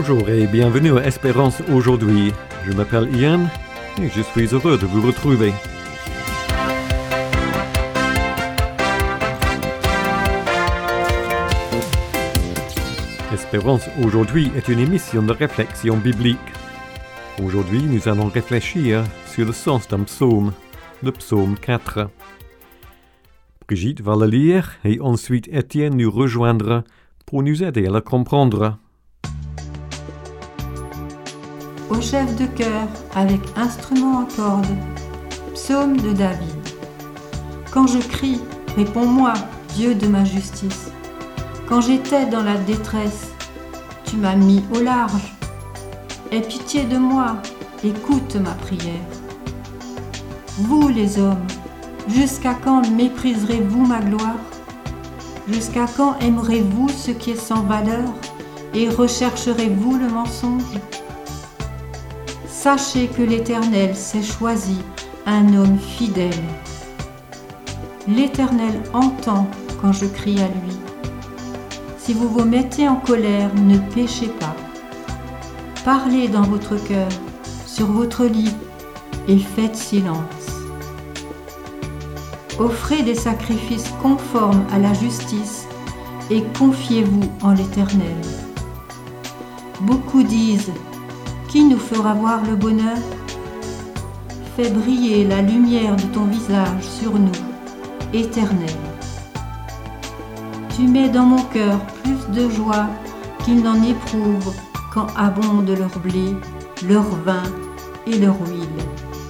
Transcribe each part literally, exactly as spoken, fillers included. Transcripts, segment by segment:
Bonjour et bienvenue à Espérance aujourd'hui. Je m'appelle Ian et je suis heureux de vous retrouver. Espérance aujourd'hui est une émission de réflexion biblique. Aujourd'hui, nous allons réfléchir sur le sens d'un psaume, le psaume quatre. Brigitte va le lire et ensuite Étienne nous rejoindra pour nous aider à le comprendre. Au chef de chœur, avec instrument à cordes, psaume de David. Quand je crie, réponds-moi, Dieu de ma justice. Quand j'étais dans la détresse, tu m'as mis au large. Aie pitié de moi, écoute ma prière. Vous les hommes, jusqu'à quand mépriserez-vous ma gloire? Jusqu'à quand aimerez-vous ce qui est sans valeur et rechercherez-vous le mensonge? Sachez que l'Éternel s'est choisi un homme fidèle. L'Éternel entend quand je crie à lui. Si vous vous mettez en colère, ne péchez pas. Parlez dans votre cœur, sur votre lit, et faites silence. Offrez des sacrifices conformes à la justice et confiez-vous en l'Éternel. Beaucoup disent: qui nous fera voir le bonheur? Fais briller la lumière de ton visage sur nous, Éternel. Tu mets dans mon cœur plus de joie qu'ils n'en éprouvent quand abondent leur blé, leur vin et leur huile.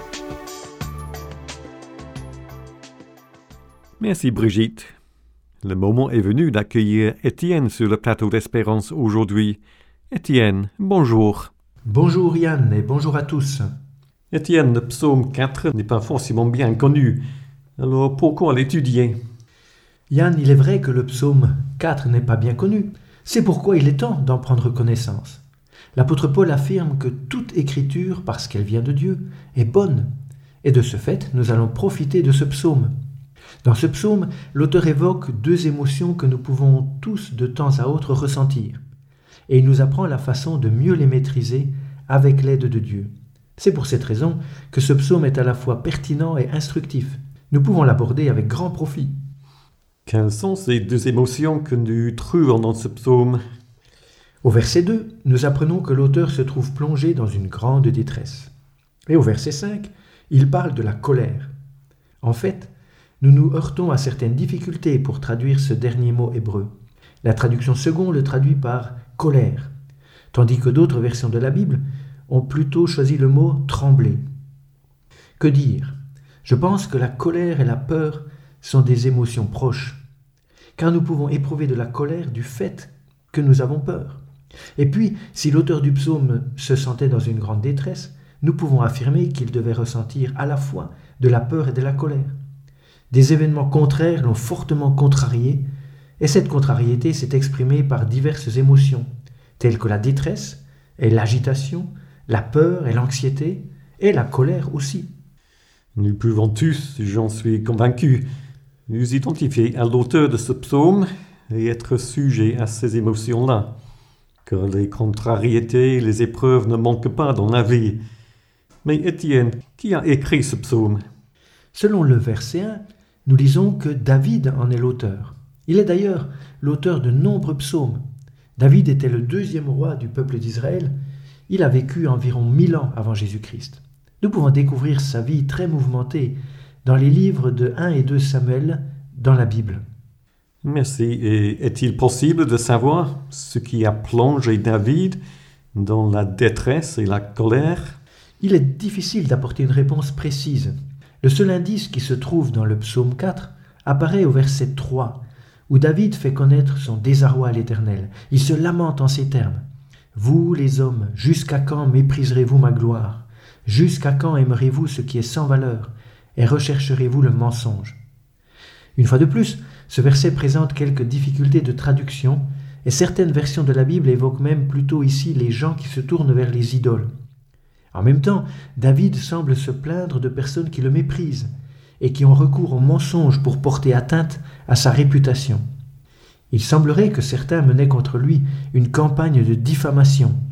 Merci Brigitte. Le moment est venu d'accueillir Étienne sur le plateau d'Espérance aujourd'hui. Étienne, bonjour. Bonjour Yann et bonjour à tous. Étienne, le psaume quatre n'est pas forcément bien connu. Alors pourquoi l'étudier? Yann, il est vrai que le psaume quatre n'est pas bien connu. C'est pourquoi il est temps d'en prendre connaissance. L'apôtre Paul affirme que toute écriture, parce qu'elle vient de Dieu, est bonne. Et de ce fait, nous allons profiter de ce psaume. Dans ce psaume, l'auteur évoque deux émotions que nous pouvons tous de temps à autre ressentir. Et il nous apprend la façon de mieux les maîtriser avec l'aide de Dieu. C'est pour cette raison que ce psaume est à la fois pertinent et instructif. Nous pouvons l'aborder avec grand profit. Quelles sont ces deux émotions que nous trouvons dans ce psaume? Au verset deux, nous apprenons que l'auteur se trouve plongé dans une grande détresse. Et au verset cinq, il parle de la colère. En fait, nous nous heurtons à certaines difficultés pour traduire ce dernier mot hébreu. La traduction seconde le traduit par colère, tandis que d'autres versions de la Bible ont plutôt choisi le mot trembler. Que dire? Je pense que la colère et la peur sont des émotions proches, car nous pouvons éprouver de la colère du fait que nous avons peur. Et puis, si l'auteur du psaume se sentait dans une grande détresse, nous pouvons affirmer qu'il devait ressentir à la fois de la peur et de la colère. Des événements contraires l'ont fortement contrarié, et cette contrariété s'est exprimée par diverses émotions, telles que la détresse et l'agitation, la peur et l'anxiété, et la colère aussi. Nous pouvons tous, j'en suis convaincu, nous identifier à l'auteur de ce psaume et être sujets à ces émotions-là, car les contrariétés et les épreuves ne manquent pas dans la vie. Mais Étienne, qui a écrit ce psaume? Selon le verset un, nous lisons que David en est l'auteur. Il est d'ailleurs l'auteur de nombreux psaumes. David était le deuxième roi du peuple d'Israël. Il a vécu environ mille ans avant Jésus-Christ. Nous pouvons découvrir sa vie très mouvementée dans les livres de un et deux Samuel dans la Bible. Merci. Et est-il possible de savoir ce qui a plongé David dans la détresse et la colère? Il est difficile d'apporter une réponse précise. Le seul indice qui se trouve dans le psaume quatre apparaît au verset trois, où David fait connaître son désarroi à l'Éternel. Il se lamente en ces termes: « Vous les hommes, jusqu'à quand mépriserez-vous ma gloire? Jusqu'à quand aimerez-vous ce qui est sans valeur et rechercherez-vous le mensonge ?» Une fois de plus, ce verset présente quelques difficultés de traduction et certaines versions de la Bible évoquent même plutôt ici les gens qui se tournent vers les idoles. En même temps, David semble se plaindre de personnes qui le méprisent et qui ont recours au mensonge pour porter atteinte à sa réputation. Il semblerait que certains menaient contre lui une campagne de diffamation,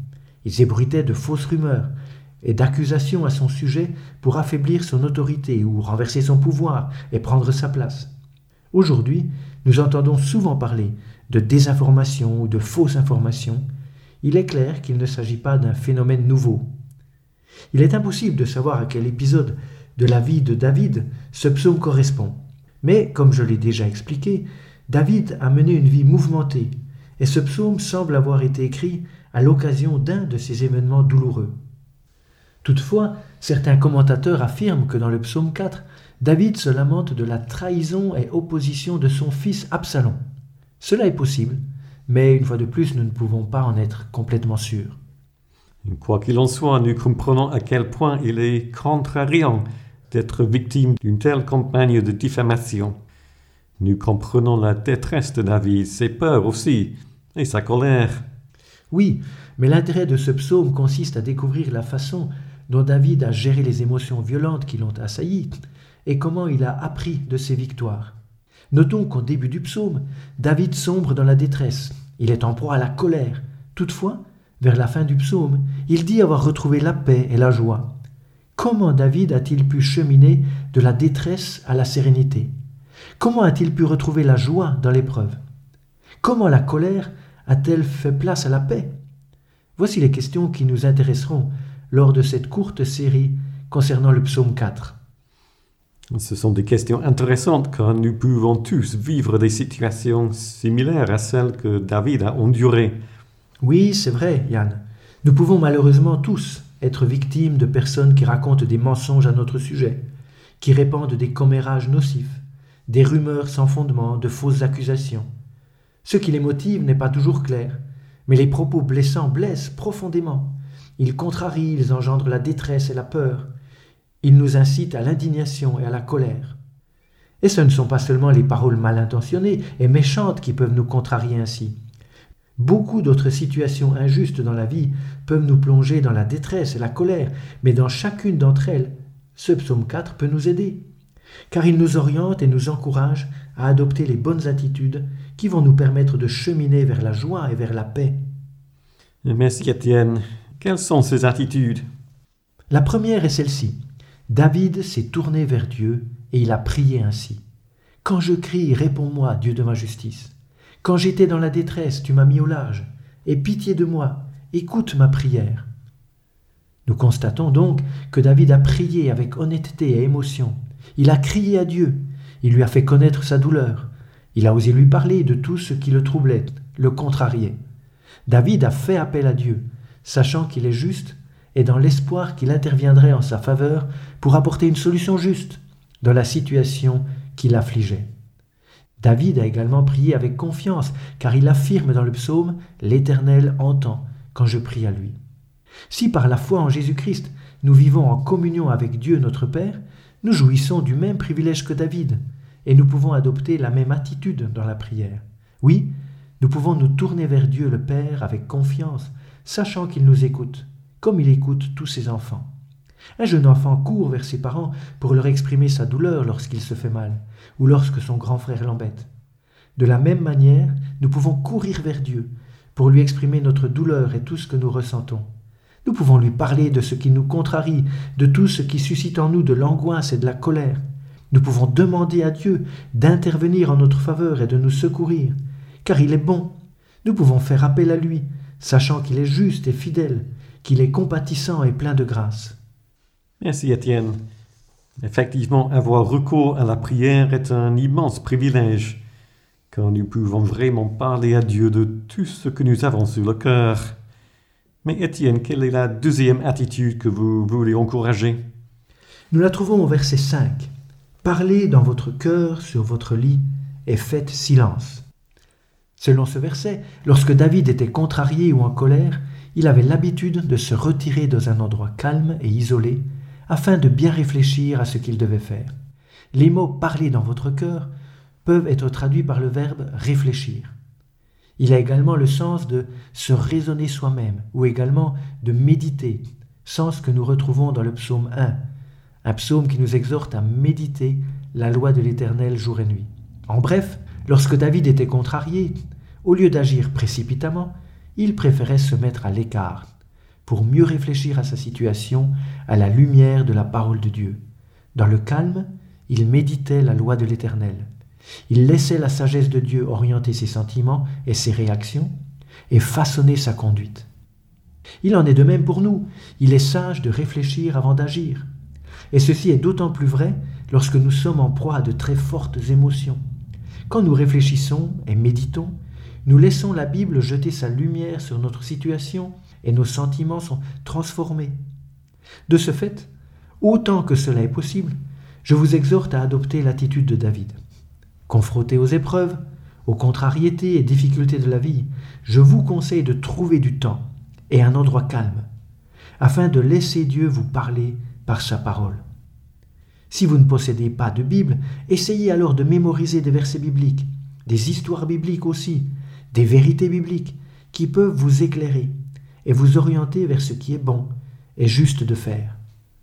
Ils ébruitaient de fausses rumeurs et d'accusations à son sujet pour affaiblir son autorité ou renverser son pouvoir et prendre sa place. Aujourd'hui, nous entendons souvent parler de désinformation ou de fausses informations. Il est clair qu'il ne s'agit pas d'un phénomène nouveau. Il est impossible de savoir à quel épisode de la vie de David ce psaume correspond. Mais, comme je l'ai déjà expliqué, David a mené une vie mouvementée, et ce psaume semble avoir été écrit à l'occasion d'un de ces événements douloureux. Toutefois, certains commentateurs affirment que dans le psaume quatre, David se lamente de la trahison et opposition de son fils Absalom. Cela est possible, mais une fois de plus, nous ne pouvons pas en être complètement sûrs. Quoi qu'il en soit, nous comprenons à quel point il est contrariant d'être victime d'une telle campagne de diffamation. Nous comprenons la détresse de David, ses peurs aussi, et sa colère. Oui, mais l'intérêt de ce psaume consiste à découvrir la façon dont David a géré les émotions violentes qui l'ont assailli et comment il a appris de ses victoires. Notons qu'au début du psaume, David sombre dans la détresse. Il est en proie à la colère. Toutefois, vers la fin du psaume, il dit avoir retrouvé la paix et la joie. Comment David a-t-il pu cheminer de la détresse à la sérénité? Comment a-t-il pu retrouver la joie dans l'épreuve? Comment la colère a-t-elle fait place à la paix? Voici les questions qui nous intéresseront lors de cette courte série concernant le psaume quatre. Ce sont des questions intéressantes car nous pouvons tous vivre des situations similaires à celles que David a endurées. Oui, c'est vrai, Yann. Nous pouvons malheureusement tous être victimes de personnes qui racontent des mensonges à notre sujet, qui répandent des commérages nocifs, des rumeurs sans fondement, de fausses accusations. Ce qui les motive n'est pas toujours clair, mais les propos blessants blessent profondément. Ils contrarient, ils engendrent la détresse et la peur. Ils nous incitent à l'indignation et à la colère. Et ce ne sont pas seulement les paroles mal intentionnées et méchantes qui peuvent nous contrarier ainsi. Beaucoup d'autres situations injustes dans la vie peuvent nous plonger dans la détresse et la colère, mais dans chacune d'entre elles, ce psaume quatre peut nous aider, car il nous oriente et nous encourage à adopter les bonnes attitudes qui vont nous permettre de cheminer vers la joie et vers la paix. Merci Étienne. Quelles sont ces attitudes? La première est celle-ci. David s'est tourné vers Dieu et il a prié ainsi. « Quand je crie, réponds-moi, Dieu de ma justice. Quand j'étais dans la détresse, tu m'as mis au large. Aie pitié de moi, écoute ma prière. » Nous constatons donc que David a prié avec honnêteté et émotion. Il a crié à Dieu. Il lui a fait connaître sa douleur. Il a osé lui parler de tout ce qui le troublait, le contrariait. David a fait appel à Dieu, sachant qu'il est juste et dans l'espoir qu'il interviendrait en sa faveur pour apporter une solution juste dans la situation qui l'affligeait. David a également prié avec confiance, car il affirme dans le psaume « L'Éternel entend quand je prie à lui ». Si par la foi en Jésus-Christ, nous vivons en communion avec Dieu notre Père, nous jouissons du même privilège que David, et nous pouvons adopter la même attitude dans la prière. Oui, nous pouvons nous tourner vers Dieu le Père avec confiance, sachant qu'il nous écoute, comme il écoute tous ses enfants. Un jeune enfant court vers ses parents pour leur exprimer sa douleur lorsqu'il se fait mal, ou lorsque son grand frère l'embête. De la même manière, nous pouvons courir vers Dieu pour lui exprimer notre douleur et tout ce que nous ressentons. Nous pouvons lui parler de ce qui nous contrarie, de tout ce qui suscite en nous de l'angoisse et de la colère. Nous pouvons demander à Dieu d'intervenir en notre faveur et de nous secourir, car il est bon. Nous pouvons faire appel à lui, sachant qu'il est juste et fidèle, qu'il est compatissant et plein de grâce. Merci Étienne. Effectivement, avoir recours à la prière est un immense privilège, car nous pouvons vraiment parler à Dieu de tout ce que nous avons sur le cœur. Mais Étienne, quelle est la deuxième attitude que vous voulez encourager? Nous la trouvons au verset cinq. « Parlez dans votre cœur sur votre lit et faites silence. » Selon ce verset, lorsque David était contrarié ou en colère, il avait l'habitude de se retirer dans un endroit calme et isolé afin de bien réfléchir à ce qu'il devait faire. Les mots « parler dans votre cœur » peuvent être traduits par le verbe « réfléchir ». Il a également le sens de se raisonner soi-même ou également de méditer, sens que nous retrouvons dans le psaume un, un psaume qui nous exhorte à méditer la loi de l'Éternel jour et nuit. En bref, lorsque David était contrarié, au lieu d'agir précipitamment, il préférait se mettre à l'écart, pour mieux réfléchir à sa situation à la lumière de la parole de Dieu. Dans le calme, il méditait la loi de l'Éternel. Il laissait la sagesse de Dieu orienter ses sentiments et ses réactions et façonner sa conduite. Il en est de même pour nous. Il est sage de réfléchir avant d'agir. Et ceci est d'autant plus vrai lorsque nous sommes en proie à de très fortes émotions. Quand nous réfléchissons et méditons, nous laissons la Bible jeter sa lumière sur notre situation et nos sentiments sont transformés. De ce fait, autant que cela est possible, je vous exhorte à adopter l'attitude de David. Confronté aux épreuves, aux contrariétés et difficultés de la vie, je vous conseille de trouver du temps et un endroit calme, afin de laisser Dieu vous parler par sa parole. Si vous ne possédez pas de Bible, essayez alors de mémoriser des versets bibliques, des histoires bibliques aussi, des vérités bibliques qui peuvent vous éclairer et vous orienter vers ce qui est bon et juste de faire.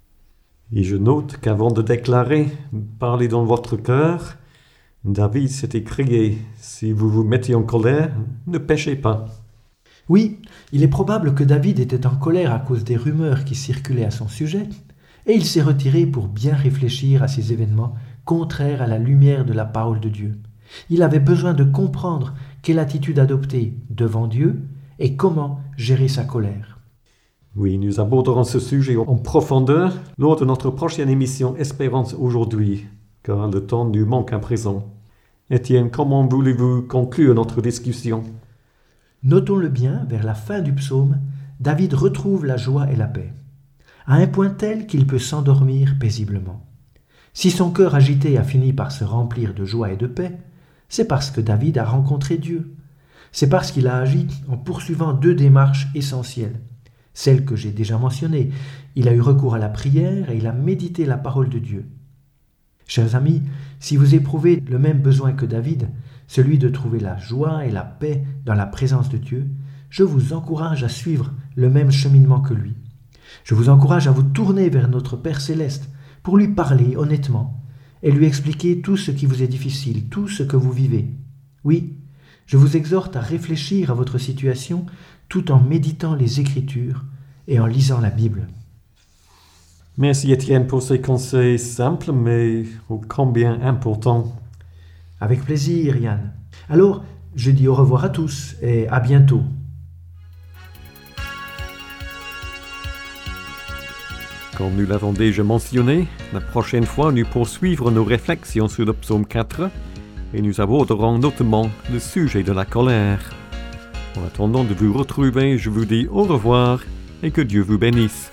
Et je note qu'avant de déclarer « Parlez dans votre cœur », David s'est écrié « Si vous vous mettez en colère, ne péchez pas ». Oui, il est probable que David était en colère à cause des rumeurs qui circulaient à son sujet, et il s'est retiré pour bien réfléchir à ces événements contraires à la lumière de la parole de Dieu. Il avait besoin de comprendre quelle attitude adopter devant Dieu et comment gérer sa colère. Oui, nous aborderons ce sujet en profondeur lors de notre prochaine émission Espérance aujourd'hui, car le temps nous manque à présent. Étienne, comment voulez-vous conclure notre discussion ? Notons-le bien, vers la fin du psaume, David retrouve la joie et la paix, à un point tel qu'il peut s'endormir paisiblement. Si son cœur agité a fini par se remplir de joie et de paix, c'est parce que David a rencontré Dieu. C'est parce qu'il a agi en poursuivant deux démarches essentielles. Celle que j'ai déjà mentionnée, il a eu recours à la prière et il a médité la parole de Dieu. Chers amis, si vous éprouvez le même besoin que David, celui de trouver la joie et la paix dans la présence de Dieu, je vous encourage à suivre le même cheminement que lui. Je vous encourage à vous tourner vers notre Père Céleste pour lui parler honnêtement et lui expliquer tout ce qui vous est difficile, tout ce que vous vivez. Oui, je vous exhorte à réfléchir à votre situation tout en méditant les Écritures et en lisant la Bible. Merci Étienne pour ces conseils simples mais ô combien importants. Avec plaisir, Yann. Alors, je dis au revoir à tous et à bientôt. Comme nous l'avons déjà mentionné, la prochaine fois nous poursuivrons nos réflexions sur le psaume quatre et nous aborderons notamment le sujet de la colère. En attendant de vous retrouver, je vous dis au revoir et que Dieu vous bénisse.